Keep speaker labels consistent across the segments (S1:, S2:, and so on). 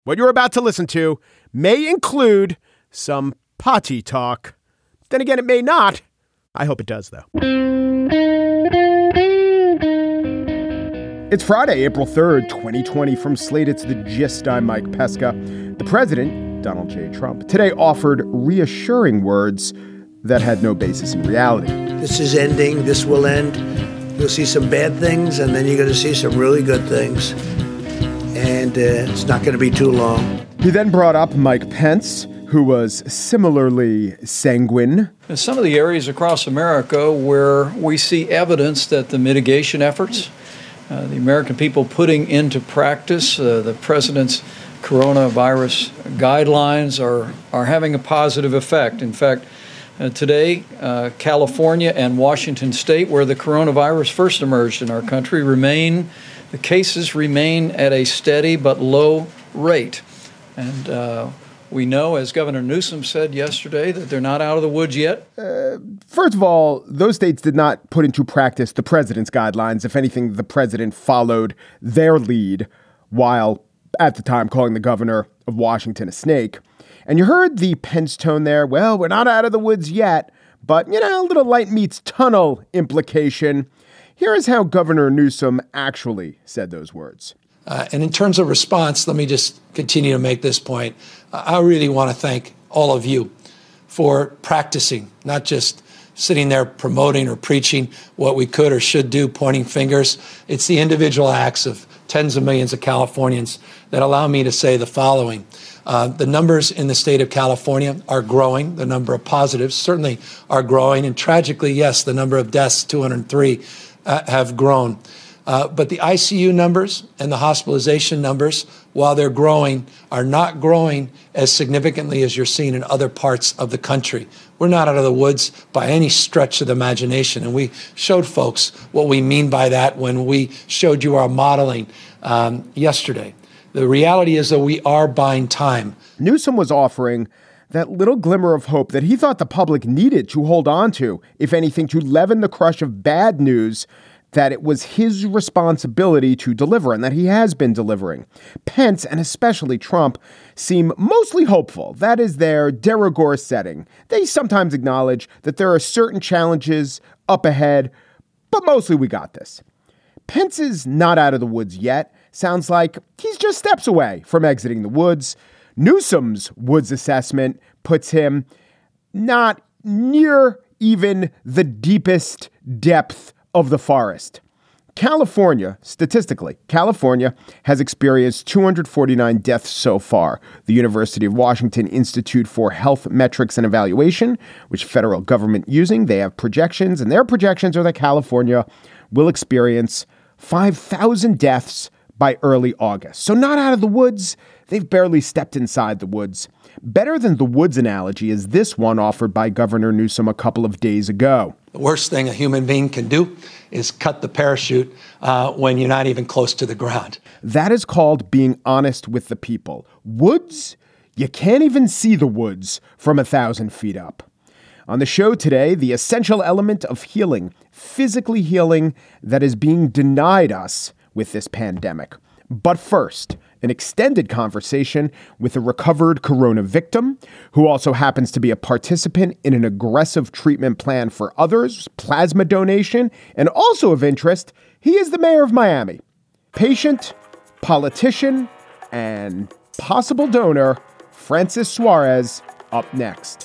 S1: What you're about to listen to may include some potty talk. Then again, it may not. I hope it does, though. It's Friday, April 3rd, 2020. From Slate, it's The Gist. I'm Mike Pesca. The president, Donald J. Trump, today offered reassuring words that had no basis in reality.
S2: This is ending. This will end. You'll see some bad things, and then you're going to see some really good things. And it's not going to be too long.
S1: He then brought up Mike Pence, who was similarly sanguine.
S3: In some of the areas across America where we see evidence that the mitigation efforts, the American people putting into practice the president's coronavirus guidelines are having a positive effect. In fact, today, California and Washington State, where the coronavirus first emerged in our country, the cases remain at a steady but low rate. And we know, as Governor Newsom said yesterday, that they're not out of the woods yet.
S1: First of all, those states did not put into practice the president's guidelines. If anything, the president followed their lead while at the time calling the governor of Washington a snake. And you heard the Pence tone there. Well, we're not out of the woods yet, but, a little light meets tunnel implication. Here is how Governor Newsom actually said those words.
S4: And in terms of response, let me just continue to make this point. I really want to thank all of you for practicing, not just sitting there promoting or preaching what we could or should do, pointing fingers. It's the individual acts of tens of millions of Californians that allow me to say the following. The numbers in the state of California are growing. The number of positives certainly are growing. And tragically, yes, the number of deaths, 203, have grown. But the ICU numbers and the hospitalization numbers, while they're growing, are not growing as significantly as you're seeing in other parts of the country. We're not out of the woods by any stretch of the imagination. And we showed folks what we mean by that when we showed you our modeling yesterday. The reality is that we are buying time.
S1: Newsom was offering that little glimmer of hope that he thought the public needed to hold on to, if anything, to leaven the crush of bad news, that it was his responsibility to deliver and that he has been delivering. Pence, and especially Trump, seem mostly hopeful. That is their de rigueur setting. They sometimes acknowledge that there are certain challenges up ahead, but mostly we got this. Pence is not out of the woods yet. Sounds like he's just steps away from exiting the woods. Newsom's woods assessment puts him not near even the deepest depth of the forest. California, statistically, California has experienced 249 deaths so far. The University of Washington Institute for Health Metrics and Evaluation, which federal government using, they have projections, and their projections are that California will experience 5,000 deaths by early August. So not out of the woods. They've barely stepped inside the woods. Better than the woods analogy is this one offered by Governor Newsom a couple of days ago.
S4: The worst thing a human being can do is cut the parachute when you're not even close to the ground.
S1: That is called being honest with the people. Woods? You can't even see the woods from 1,000 feet up. On the show today, the essential element of healing, physically healing, that is being denied us with this pandemic. But first, an extended conversation with a recovered corona victim who also happens to be a participant in an aggressive treatment plan for others, plasma donation, and also of interest, he is the mayor of Miami. Patient, politician, and possible donor, Francis Suarez, up next.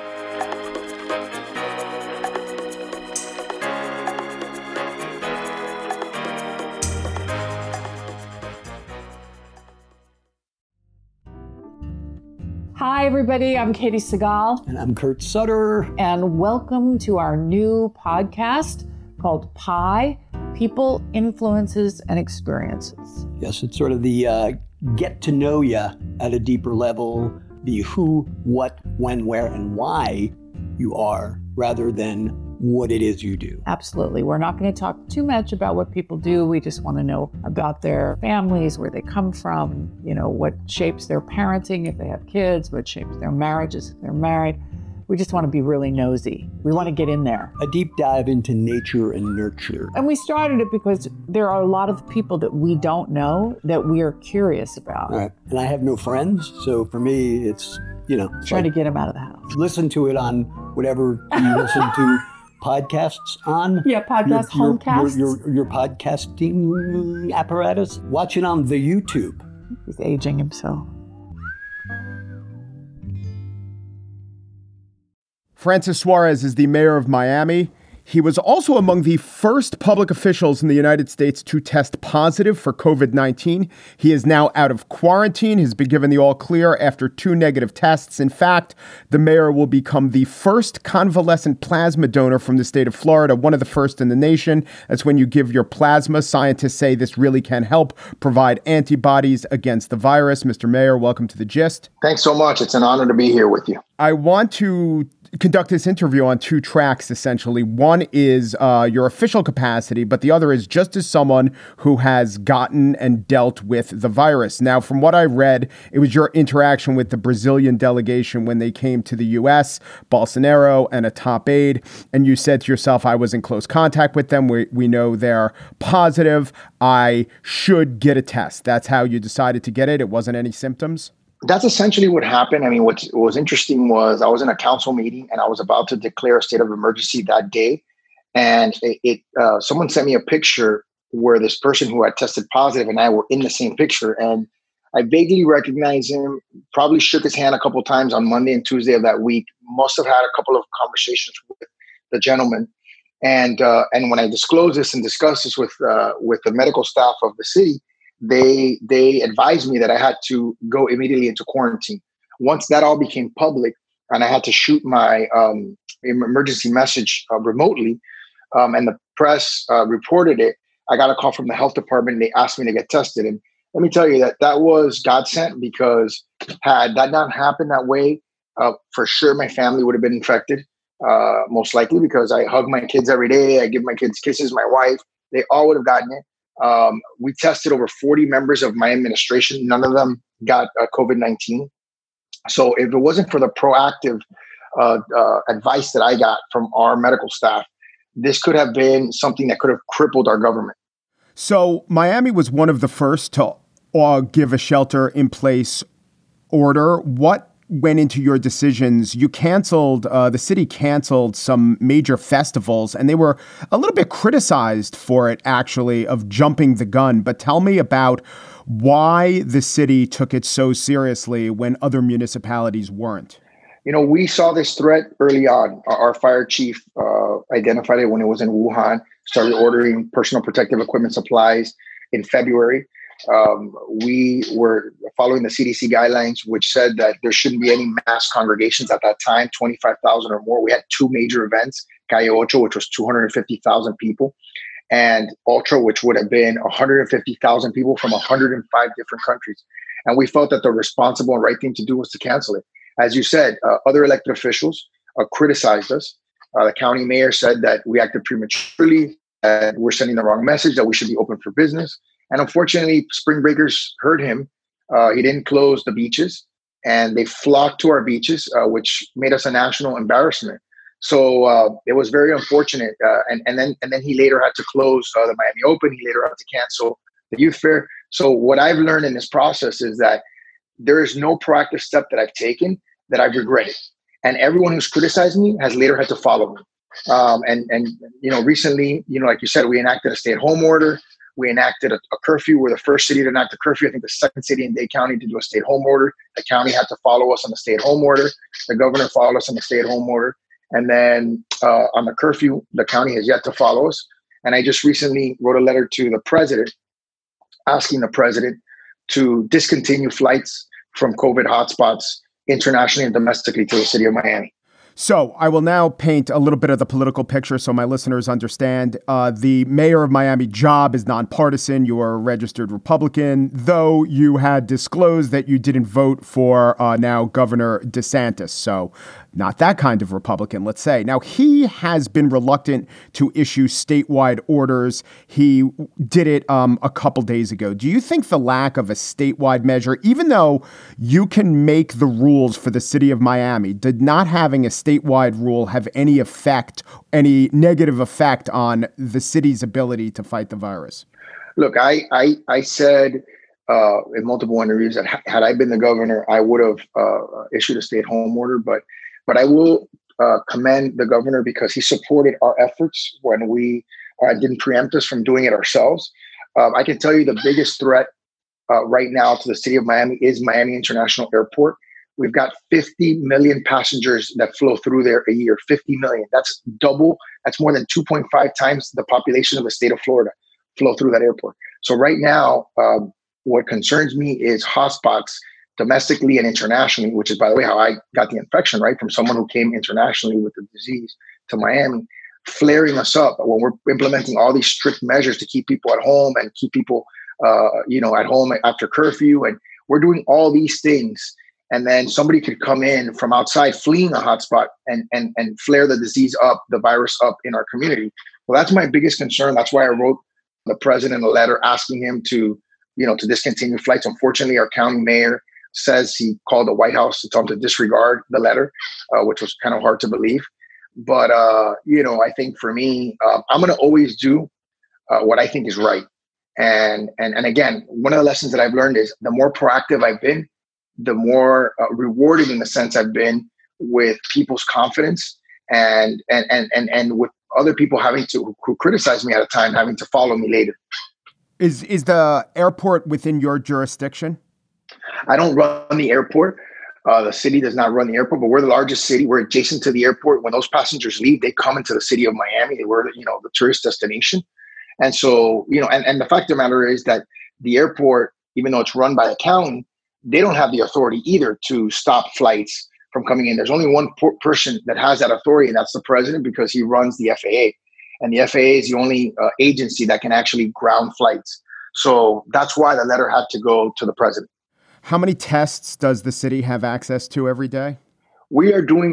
S5: Hi, everybody. I'm Katie Segal.
S6: And I'm Kurt Sutter.
S5: And welcome to our new podcast called PIE, People, Influences, and Experiences.
S6: Yes, it's sort of the get to know you at a deeper level, the who, what, when, where, and why you are, rather than what it is you do.
S5: Absolutely. We're not going to talk too much about what people do. We just want to know about their families, where they come from, what shapes their parenting if they have kids, what shapes their marriages if they're married. We just want to be really nosy. We want to get in there.
S6: A deep dive into nature and nurture.
S5: And we started it because there are a lot of people that we don't know that we are curious about.
S6: All right. And I have no friends, so for me, it's,
S5: Try to get them out of the house.
S6: Listen to it on whatever you listen to podcasts on.
S5: Yeah, homecasts.
S6: Your podcasting apparatus. Watch it on the YouTube.
S5: He's aging himself.
S1: Francis Suarez is the mayor of Miami. He was also among the first public officials in the United States to test positive for COVID-19. He is now out of quarantine, has been given the all clear after 2 negative tests. In fact, the mayor will become the first convalescent plasma donor from the state of Florida, one of the first in the nation. That's when you give your plasma. Scientists say this really can help provide antibodies against the virus. Mr. Mayor, welcome to The Gist.
S7: Thanks so much. It's an honor to be here with you.
S1: I want to conduct this interview on 2 tracks, essentially. One is your official capacity, but the other is just as someone who has gotten and dealt with the virus. Now, from what I read, it was your interaction with the Brazilian delegation when they came to the U.S., Bolsonaro and a top aide, and you said to yourself, I was in close contact with them. We know they're positive. I should get a test. That's how you decided to get it. It wasn't any symptoms?
S7: That's essentially what happened. I mean, what was interesting was I was in a council meeting and I was about to declare a state of emergency that day. And someone sent me a picture where this person who had tested positive and I were in the same picture. And I vaguely recognized him, probably shook his hand a couple of times on Monday and Tuesday of that week, must have had a couple of conversations with the gentleman. And when I disclosed this and discussed this with the medical staff of the city, they advised me that I had to go immediately into quarantine. Once that all became public and I had to shoot my emergency message remotely and the press reported it, I got a call from the health department and they asked me to get tested. And let me tell you that was God sent, because had that not happened that way, for sure my family would have been infected, most likely, because I hug my kids every day. I give my kids kisses, my wife, they all would have gotten it. We tested over 40 members of my administration. None of them got COVID-19. So if it wasn't for the proactive advice that I got from our medical staff, this could have been something that could have crippled our government.
S1: So Miami was one of the first to give a shelter-in-place order. What went into your decisions? You canceled, the city canceled some major festivals, and they were a little bit criticized for it, actually, of jumping the gun. But tell me about why the city took it so seriously when other municipalities weren't.
S7: We saw this threat early on. Our fire chief identified it when it was in Wuhan, started ordering personal protective equipment supplies in February. We were following the CDC guidelines, which said that there shouldn't be any mass congregations at that time, 25,000 or more. We had 2 major events, Calle Ocho, which was 250,000 people, and Ultra, which would have been 150,000 people from 105 different countries. And we felt that the responsible and right thing to do was to cancel it. As you said, other elected officials criticized us. The county mayor said that we acted prematurely, that we're sending the wrong message, that we should be open for business. And unfortunately, spring breakers heard him. He didn't close the beaches, and they flocked to our beaches, which made us a national embarrassment. So it was very unfortunate. And then he later had to close the Miami Open. He later had to cancel the youth fair. So what I've learned in this process is that there is no proactive step that I've taken that I've regretted. And everyone who's criticized me has later had to follow me. Recently, like you said, we enacted a stay-at-home order. We enacted a curfew. We're the first city to enact a curfew. I think the second city in Dade County to do a stay-at-home order. The county had to follow us on the stay-at-home order. The governor followed us on the stay-at-home order. And then on the curfew, the county has yet to follow us. And I just recently wrote a letter to the president asking the president to discontinue flights from COVID hotspots internationally and domestically to the city of Miami.
S1: So I will now paint a little bit of the political picture so my listeners understand. The mayor of Miami job is nonpartisan. You are a registered Republican, though you had disclosed that you didn't vote for now Governor DeSantis. So not that kind of Republican, let's say. Now, he has been reluctant to issue statewide orders. He did it a couple days ago. Do you think the lack of a statewide measure, even though you can make the rules for the city of Miami, did not having a statewide statewide rule have any negative effect on the city's ability to fight the virus?
S7: Look, I said in multiple interviews that had I been the governor, I would have issued a stay-at-home order. But I will commend the governor because he supported our efforts when we didn't preempt us from doing it ourselves. I can tell you the biggest threat right now to the city of Miami is Miami International Airport. We've got 50 million passengers that flow through there a year. 50 million. That's double. That's more than 2.5 times the population of the state of Florida flow through that airport. So right now, what concerns me is hotspots domestically and internationally, which is, by the way, how I got the infection, right? From someone who came internationally with the disease to Miami, flaring us up when we're implementing all these strict measures to keep people at home and keep people, at home after curfew. And we're doing all these things. And then somebody could come in from outside fleeing a hotspot and flare the disease up, the virus up in our community. Well, that's my biggest concern. That's why I wrote the president a letter asking him to discontinue flights. Unfortunately, our county mayor says he called the White House to tell him to disregard the letter, which was kind of hard to believe. But, I think for me, I'm going to always do what I think is right. And again, one of the lessons that I've learned is the more proactive I've been, the more rewarded in the sense I've been with people's confidence and with other people who criticize me at a time, having to follow me later.
S1: Is the airport within your jurisdiction? I
S7: don't run the airport. The city does not run the airport, but we're the largest city. We're adjacent to the airport. When those passengers leave, they come into the city of Miami. They were, the tourist destination. And so, and the fact of the matter is that the airport, even though it's run by the county, they don't have the authority either to stop flights from coming in. There's only one person that has that authority, and that's the president, because he runs the FAA. And the FAA is the only agency that can actually ground flights. So that's why the letter had to go to the president.
S1: How many tests does the city have access to every day?
S7: We are doing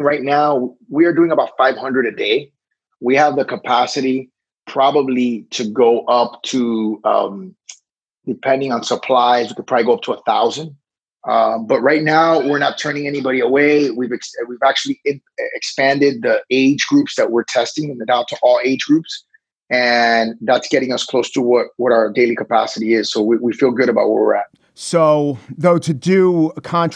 S7: about 500 a day. We have the capacity probably to go up to, depending on supplies, we could probably go up to 1,000. But right now, we're not turning anybody away. We've actually expanded the age groups that we're testing and now to all age groups. And that's getting us close to what our daily capacity is. So we feel good about where we're at.
S1: So, though, to do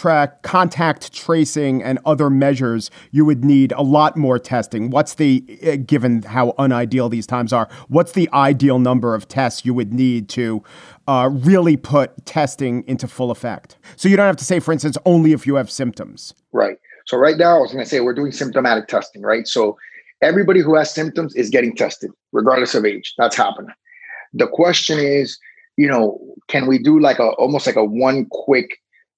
S1: contact tracing and other measures, you would need a lot more testing. Given how unideal these times are, what's the ideal number of tests you would need to really put testing into full effect? So you don't have to say, for instance, only if you have symptoms.
S7: Right. So right now, I was going to say we're doing symptomatic testing, right? So everybody who has symptoms is getting tested, regardless of age. That's happening. The question is, can we do almost like a one quick,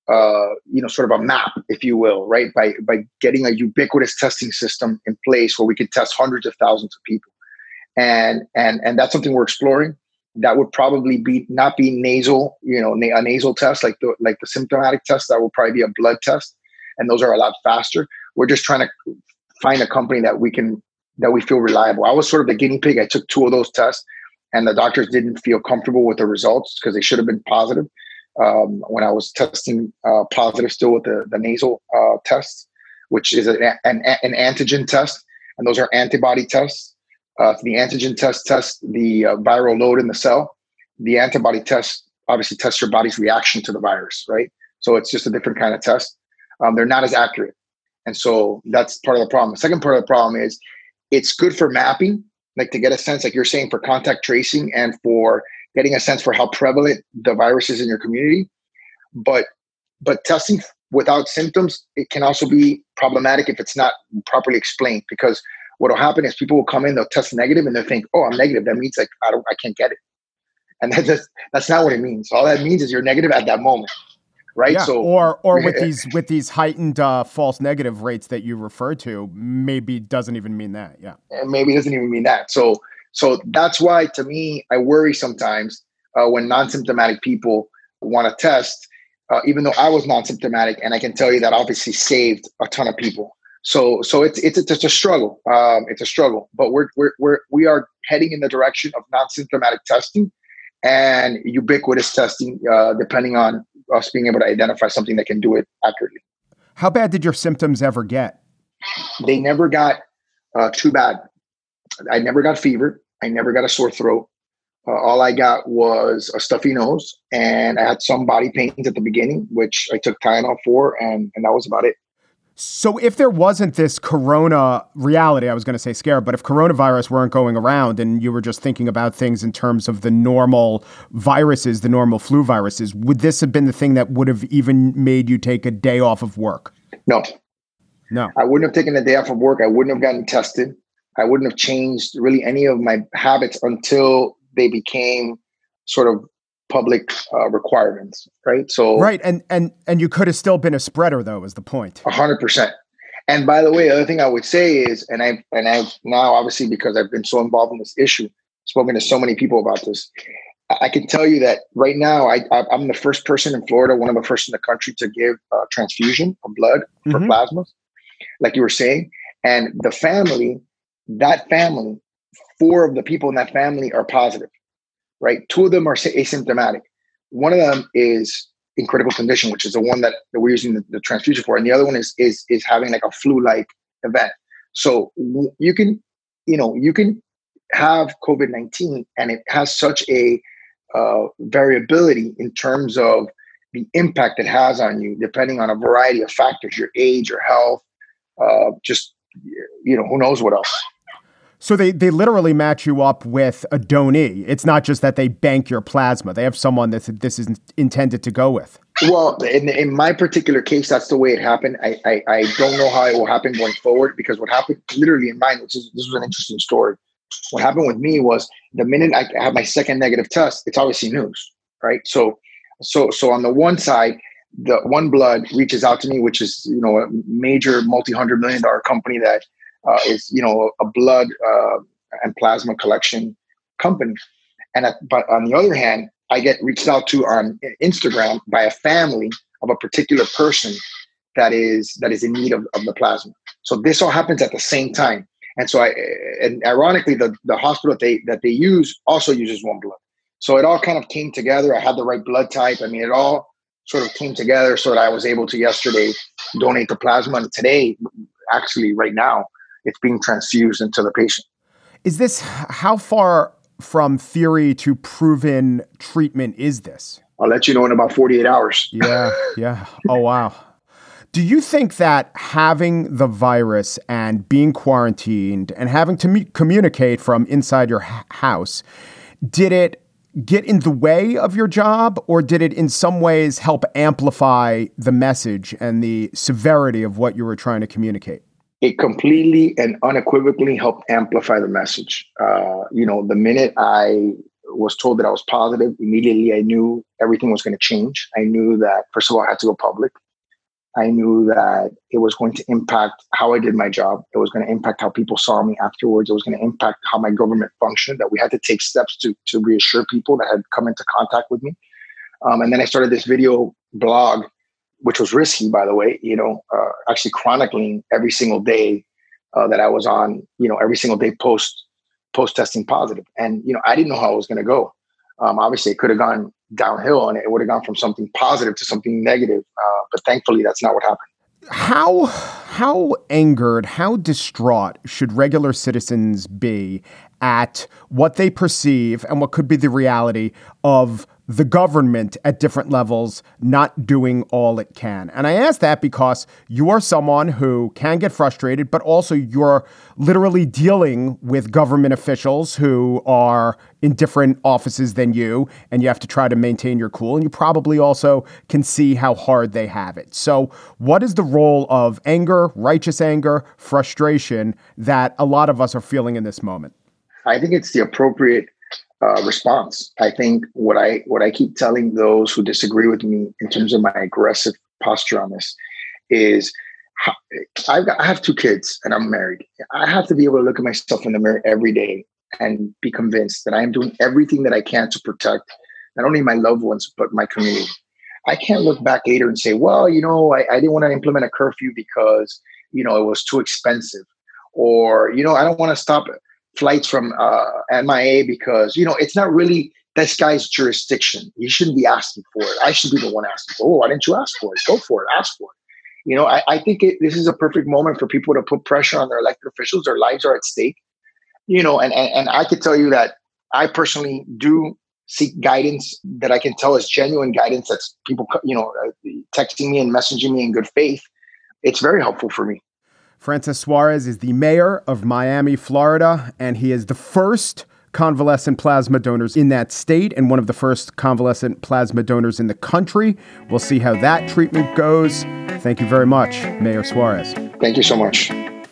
S7: sort of a map, if you will, right? By getting a ubiquitous testing system in place where we could test hundreds of thousands of people. And that's something we're exploring. That would probably not be nasal, a nasal test like the symptomatic test. That will probably be a blood test. And those are a lot faster. We're just trying to find a company that we feel reliable. I was sort of the guinea pig. I took 2 of those tests, and the doctors didn't feel comfortable with the results because they should have been positive. When I was testing positive still with the nasal tests, which is an antigen test, and those are antibody tests. The antigen test tests the viral load in the cell. The antibody test obviously tests your body's reaction to the virus, right? So it's just a different kind of test. They're not as accurate. And so that's part of the problem. The second part of the problem is it's good for mapping, like to get a sense, like you're saying, for contact tracing and for getting a sense for how prevalent the virus is in your community. But testing without symptoms, it can also be problematic if it's not properly explained, because what will happen is people will come in, they'll test negative, and they'll think, oh, I'm negative. That means I can't get it. And that's not what it means. All that means is you're negative at that moment. Right.
S1: Yeah.
S7: So,
S1: or with these heightened false negative rates that you referred to, maybe doesn't even mean that. Yeah.
S7: And maybe it doesn't even mean that. So that's why, to me, I worry sometimes when non-symptomatic people want to test, even though I was non-symptomatic, and I can tell you that obviously saved a ton of people. So it's a struggle. It's a struggle, but we are heading in the direction of non-symptomatic testing and ubiquitous testing, depending on us being able to identify something that can do it accurately.
S1: How bad did your symptoms ever get?
S7: They never got too bad. I never got fever. I never got a sore throat. All I got was a stuffy nose, and I had some body pains at the beginning, which I took Tylenol for, and that was about it.
S1: So if there wasn't this corona reality, I was going to say scare, but if coronavirus weren't going around and you were just thinking about things in terms of the normal viruses, the normal flu viruses, would this have been the thing that would have even made you take a day off of work?
S7: No.
S1: No.
S7: I wouldn't have taken a day off of work. I wouldn't have gotten tested. I wouldn't have changed really any of my habits until they became sort of public requirements, right? So
S1: right, and you could have still been a spreader, though, is the point.
S7: 100%. And by the way, the other thing I would say is, and I've now obviously because I've been so involved in this issue, spoken to so many people about this, I can tell you that right now I'm the first person in Florida, one of the first in the country to give a transfusion of blood for plasma, like you were saying, and that family, 4 of the people in that family are positive. Right, 2 of them are asymptomatic. One of them is in critical condition, which is the one that we're using the transfusion for, and the other one is having like a flu-like event. So you can have COVID-19, and it has such a variability in terms of the impact it has on you, depending on a variety of factors: your age, your health, who knows what else.
S1: So they literally match you up with a donee. It's not just that they bank your plasma. They have someone that this is intended to go with.
S7: Well, in my particular case, that's the way it happened. I don't know how it will happen going forward, because what happened literally in mine, this was an interesting story. What happened with me was the minute I had my second negative test, it's obviously news, right? So on the one side, the One Blood reaches out to me, which is, a major multi-$100-million company that is, a blood and plasma collection company. But on the other hand, I get reached out to on Instagram by a family of a particular person that is in need of the plasma. So this all happens at the same time. And so and ironically, the hospital that they use also uses One Blood. So it all kind of came together. I had the right blood type. I mean, it all sort of came together so that I was able to yesterday donate the plasma. And today, actually right now, it's being transfused into the patient.
S1: Is this, how far from theory to proven treatment is this?
S7: I'll let you know in about 48 hours.
S1: Yeah. Oh, wow. Do you think that having the virus and being quarantined and having to communicate from inside your house, did it get in the way of your job, or did it in some ways help amplify the message and the severity of what you were trying to communicate?
S7: It completely and unequivocally helped amplify the message. The minute I was told that I was positive, immediately I knew everything was going to change. I knew that, first of all, I had to go public. I knew that it was going to impact how I did my job. It was going to impact how people saw me afterwards. It was going to impact how my government functioned, that we had to take steps to reassure people that had come into contact with me. And then I started this video blog, which was risky, by the way, actually chronicling every single day that I was on, every single day post testing positive. And, I didn't know how it was going to go. Obviously, it could have gone downhill and it would have gone from something positive to something negative. But thankfully, that's not what happened.
S1: How angered, how distraught should regular citizens be at what they perceive and what could be the reality of the government at different levels not doing all it can? And I ask that because you are someone who can get frustrated, but also you're literally dealing with government officials who are in different offices than you, and you have to try to maintain your cool. And you probably also can see how hard they have it. So what is the role of anger, righteous anger, frustration that a lot of us are feeling in this moment?
S7: I think it's the appropriate response. I think what I keep telling those who disagree with me in terms of my aggressive posture on this is I have 2 kids and I'm married. I have to be able to look at myself in the mirror every day and be convinced that I am doing everything that I can to protect not only my loved ones, but my community. I can't look back later and say, well, I didn't want to implement a curfew because, it was too expensive, or, I don't want to stop flights from MIA because, it's not really this guy's jurisdiction. He shouldn't be asking for it. I should be the one asking for it. Oh, why didn't you ask for it? Go for it. Ask for it. I think this is a perfect moment for people to put pressure on their elected officials. Their lives are at stake, and I can tell you that I personally do seek guidance that I can tell is genuine guidance. That's people, texting me and messaging me in good faith. It's very helpful for me.
S1: Francis Suarez is the mayor of Miami, Florida, and he is the first convalescent plasma donors in that state and one of the first convalescent plasma donors in the country. We'll see how that treatment goes. Thank you very much, Mayor Suarez.
S7: Thank you so much.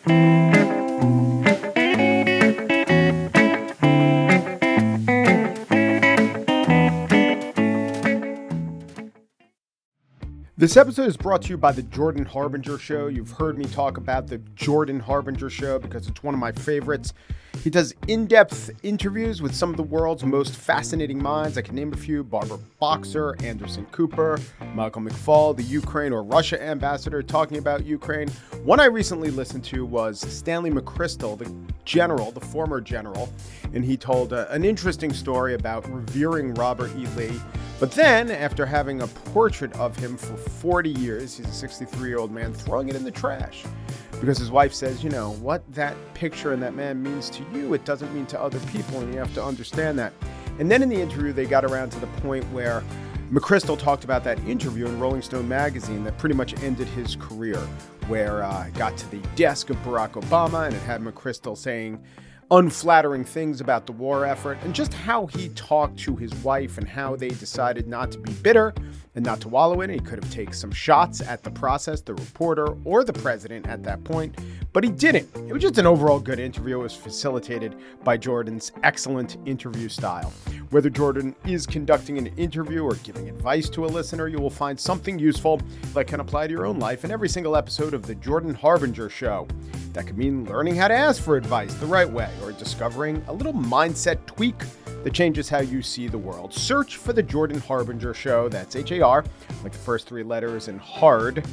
S1: This episode is brought to you by the Jordan Harbinger Show. You've heard me talk about the Jordan Harbinger Show because it's one of my favorites. He does in-depth interviews with some of the world's most fascinating minds. I can name a few: Barbara Boxer, Anderson Cooper, Michael McFaul, the Ukraine or Russia ambassador talking about Ukraine. One I recently listened to was Stanley McChrystal, the former general, and he told an interesting story about revering Robert E. Lee. But then, after having a portrait of him for 40 years, he's a 63-year-old man, throwing it in the trash. Because his wife says, what that picture and that man means to you, it doesn't mean to other people, and you have to understand that. And then in the interview, they got around to the point where McChrystal talked about that interview in Rolling Stone magazine that pretty much ended his career, where it got to the desk of Barack Obama, and it had McChrystal saying unflattering things about the war effort, and just how he talked to his wife and how they decided not to be bitter and not to wallow in it. He could have taken some shots at the process, the reporter, or the president at that point, but he didn't. It was just an overall good interview. It was facilitated by Jordan's excellent interview style. Whether Jordan is conducting an interview or giving advice to a listener, you will find something useful that can apply to your own life in every single episode of The Jordan Harbinger Show. That could mean learning how to ask for advice the right way, or discovering a little mindset tweak that changes how you see the world. Search for The Jordan Harbinger Show. That's H-A-R, like the first three letters, and hard,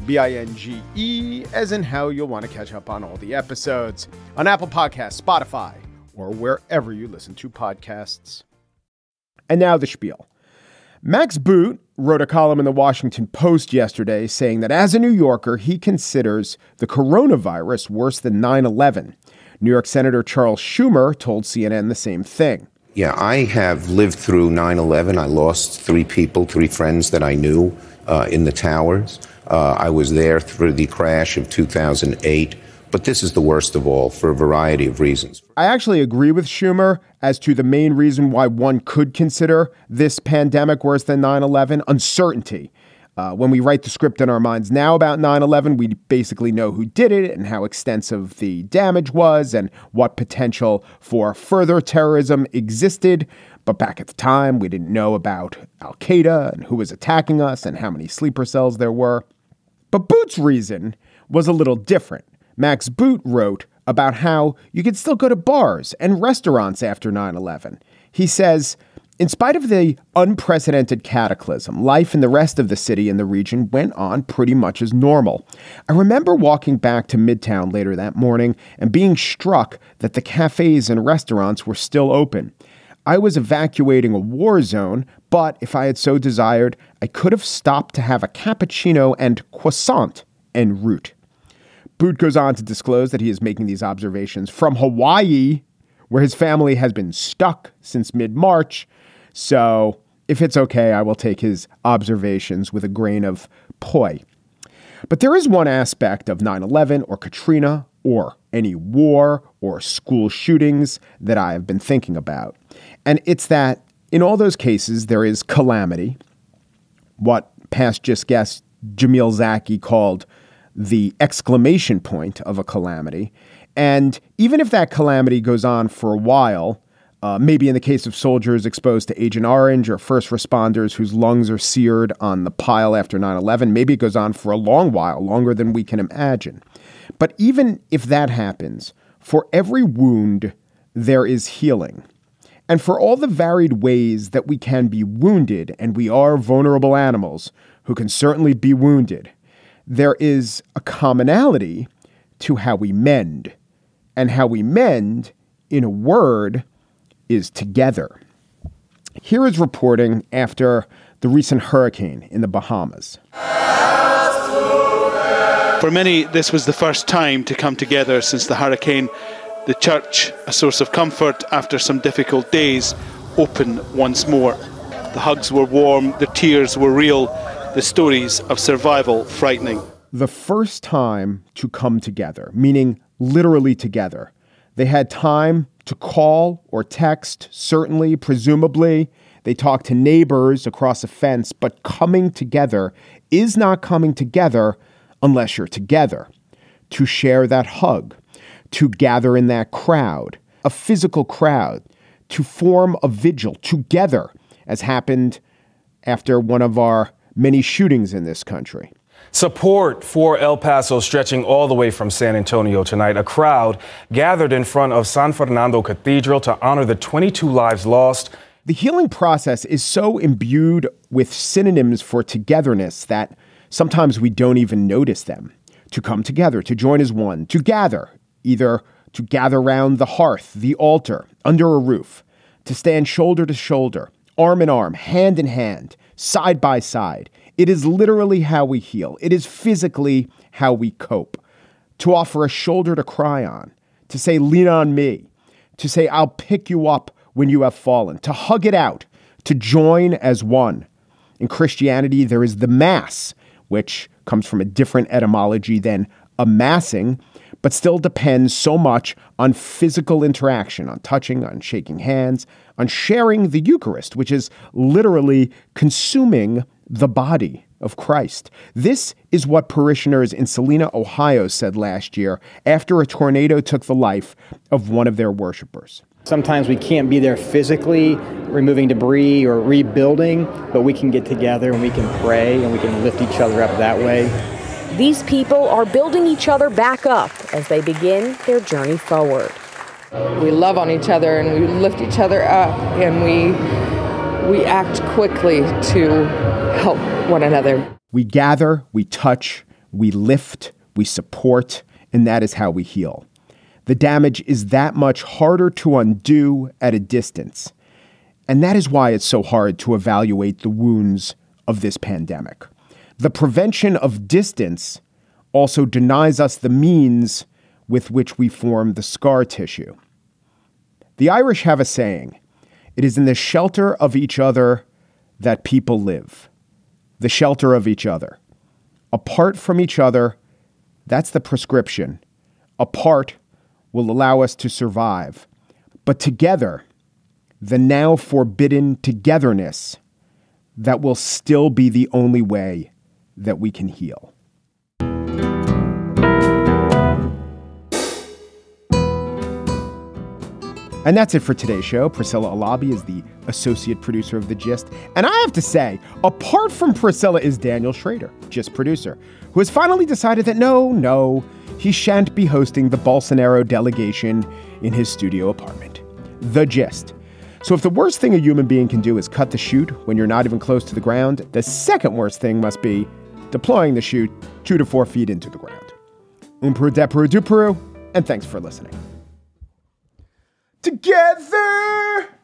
S1: B-I-N-G-E, as in how you'll want to catch up on all the episodes on Apple Podcasts, Spotify, or wherever you listen to podcasts. And now the spiel. Max Boot wrote a column in the Washington Post yesterday saying that as a New Yorker, he considers the coronavirus worse than 9/11. New York Senator Charles Schumer told CNN the same thing.
S8: Yeah, I have lived through 9/11. I lost three friends that I knew in the towers. I was there through the crash of 2008. But this is the worst of all for a variety of reasons.
S1: I actually agree with Schumer as to the main reason why one could consider this pandemic worse than 9/11, uncertainty. When we write the script in our minds now about 9/11, we basically know who did it and how extensive the damage was and what potential for further terrorism existed. But back at the time, we didn't know about Al-Qaeda and who was attacking us and how many sleeper cells there were. But Boot's reason was a little different. Max Boot wrote about how you could still go to bars and restaurants after 9/11. He says, in spite of the unprecedented cataclysm, life in the rest of the city and the region went on pretty much as normal. I remember walking back to Midtown later that morning and being struck that the cafes and restaurants were still open. I was evacuating a war zone, but if I had so desired, I could have stopped to have a cappuccino and croissant en route. Boot goes on to disclose that he is making these observations from Hawaii, where his family has been stuck since mid-March. So if it's okay, I will take his observations with a grain of poi. But there is one aspect of 9/11 or Katrina or any war or school shootings that I have been thinking about. And it's that in all those cases, there is calamity, what past just guest Jamil Zaki called the exclamation point of a calamity. And even if that calamity goes on for a while, maybe in the case of soldiers exposed to Agent Orange or first responders whose lungs are seared on the pile after 9/11, maybe it goes on for a long while, longer than we can imagine. But even if that happens, for every wound, there is healing. And for all the varied ways that we can be wounded, and we are vulnerable animals who can certainly be wounded, there is a commonality to how we mend. And how we mend, in a word, is together. Here is reporting after the recent hurricane in the Bahamas.
S9: For many, this was the first time to come together since the hurricane. The church, a source of comfort after some difficult days, open once more. The hugs were warm, the tears were real, the stories of survival frightening.
S1: The first time to come together, meaning literally together. They had time to call or text, certainly, presumably. They talked to neighbors across a fence, but coming together is not coming together unless you're together. To share that hug, to gather in that crowd, a physical crowd, to form a vigil together, as happened after one of our many shootings in this country.
S10: Support for El Paso stretching all the way from San Antonio tonight. A crowd gathered in front of San Fernando Cathedral to honor the 22 lives lost.
S1: The healing process is so imbued with synonyms for togetherness that sometimes we don't even notice them. To come together, to join as one, to gather, either to gather round the hearth, the altar, under a roof, to stand shoulder to shoulder, arm in arm, hand in hand, side by side. It is literally how we heal. It is physically how we cope. To offer a shoulder to cry on, to say, lean on me, to say, I'll pick you up when you have fallen, to hug it out, to join as one. In Christianity, there is the Mass, which comes from a different etymology than amassing, but still depends so much on physical interaction, on touching, on shaking hands, on sharing the Eucharist, which is literally consuming the body of Christ. This is what parishioners in Salina, Ohio said last year after a tornado took the life of one of their worshipers.
S11: Sometimes we can't be there physically, removing debris or rebuilding, but we can get together and we can pray and we can lift each other up that way.
S12: These people are building each other back up as they begin their journey forward.
S13: We love on each other and we lift each other up and we act quickly to help one another.
S1: We gather, we touch, we lift, we support, and that is how we heal. The damage is that much harder to undo at a distance. And that is why it's so hard to evaluate the wounds of this pandemic. The prevention of distance also denies us the means with which we form the scar tissue. The Irish have a saying, it is in the shelter of each other that people live. The shelter of each other. Apart from each other, that's the prescription. Apart will allow us to survive. But together, the now forbidden togetherness, that will still be the only way that we can heal. And that's it for today's show. Priscilla Alabi is the associate producer of The Gist. And I have to say, apart from Priscilla is Daniel Schrader, Gist producer, who has finally decided that no, he shan't be hosting the Bolsonaro delegation in his studio apartment. The Gist. So if the worst thing a human being can do is cut the chute when you're not even close to the ground, the second worst thing must be deploying the chute 2 to 4 feet into the ground. Peru, de Peru, du Peru, and thanks for listening. Together!